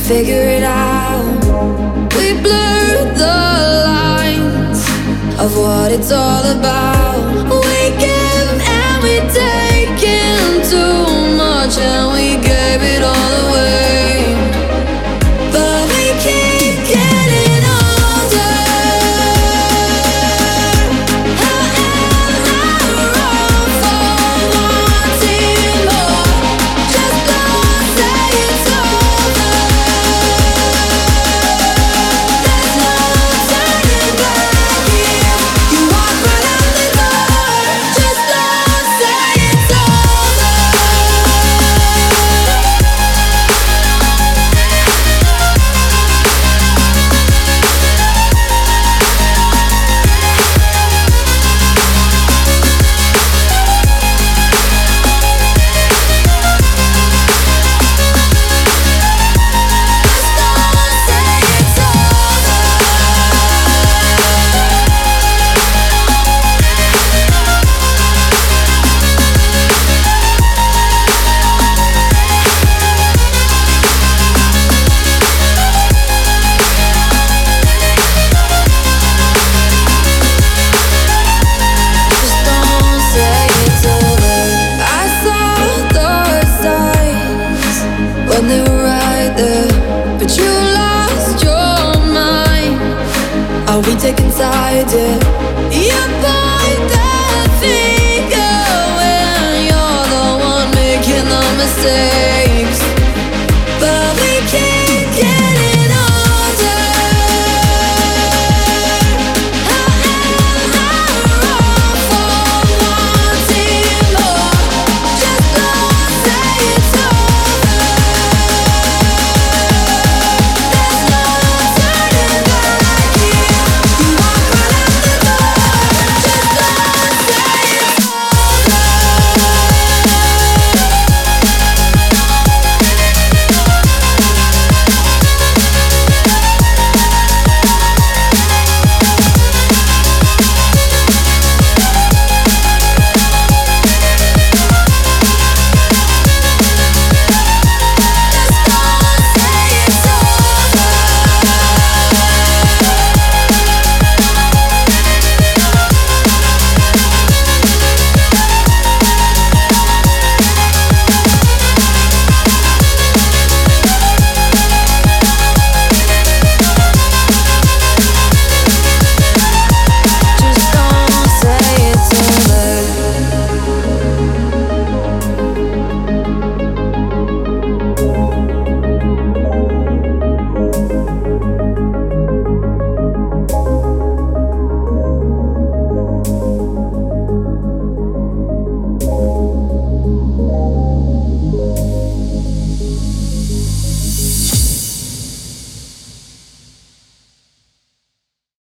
figure it out. We blur the lines of what it's all about. We give and we take in too much, and we gave it all away. But we keep getting older. How am I wrong for wanting more? Just don't say it's over. There's no turning back here. You walk right out the door. Just don't say it's over. When they were right there, but you lost your mind. Are we taking sides? Yeah.